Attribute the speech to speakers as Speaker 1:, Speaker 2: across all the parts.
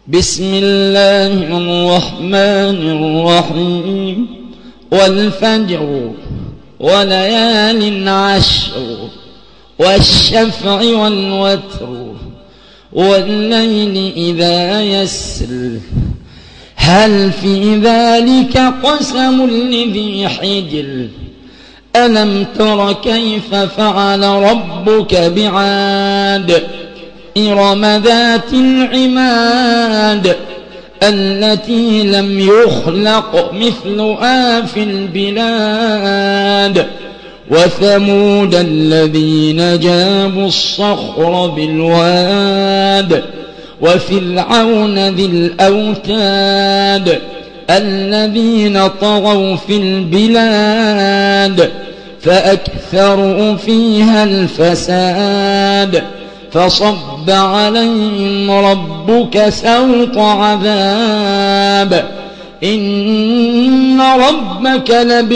Speaker 1: بسم الله الرحمن الرحيم والفجر وليال عشر والشفع والوتر والليل إذا يسر هل في ذلك قسم لذي حجر ألم تر كيف فعل ربك بعاد إرم ذات العماد التي لم يخلق مثلها في البلاد وثمود الذين جابوا الصخر بالواد وفرعون ذي الأوتاد الذين طغوا في البلاد فأكثروا فيها الفساد فصب عليهم ربك سوط عذاب إن ربك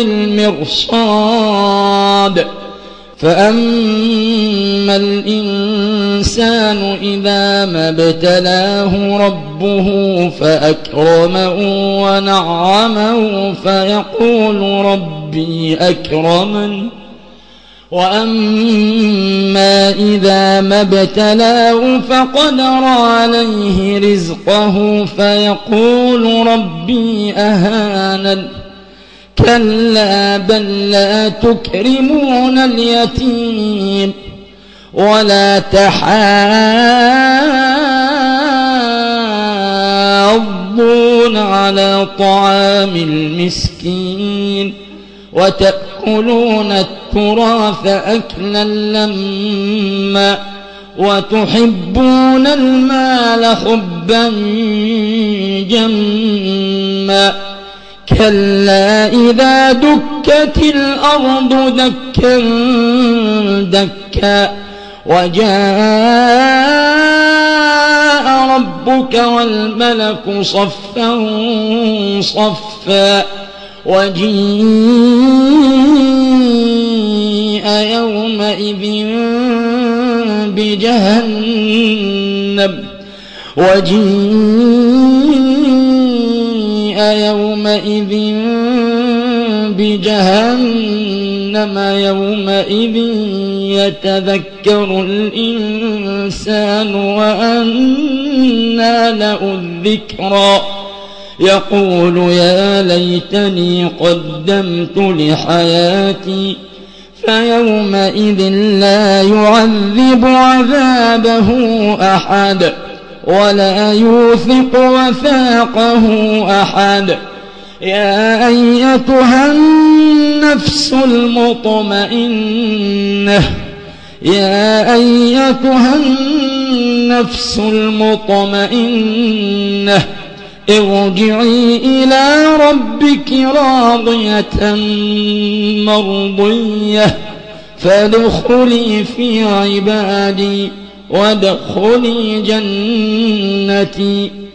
Speaker 1: لبالمرصاد فأما الإنسان إذا ما ابتلاه ربه فأكرمه ونعمه فيقول ربي أكرمن وأما إذا ما ابتلاه فقدر عليه رزقه فيقول ربي أهانن كلا بل لا تكرمون اليتيم ولا تحاضون على طعام المسكين وتأكلون التراث أكلا لما وتحبون المال حبا جما كلا إذا دكت الأرض دكا دكا وجاء ربك والملك صفا صفا وجيء يومئذ بجهنم يومئذ يومئذ يتذكر الإنسان وأنى له الذكرى يقول يا ليتني قدمت لحياتي فيومئذ لا يعذب عذابه أحد ولا يوثق وثاقه أحد يا أيتها النفس المطمئنة ارجعي إلى ربك راضية مرضية فادخلي في عبادي وادخلي جنتي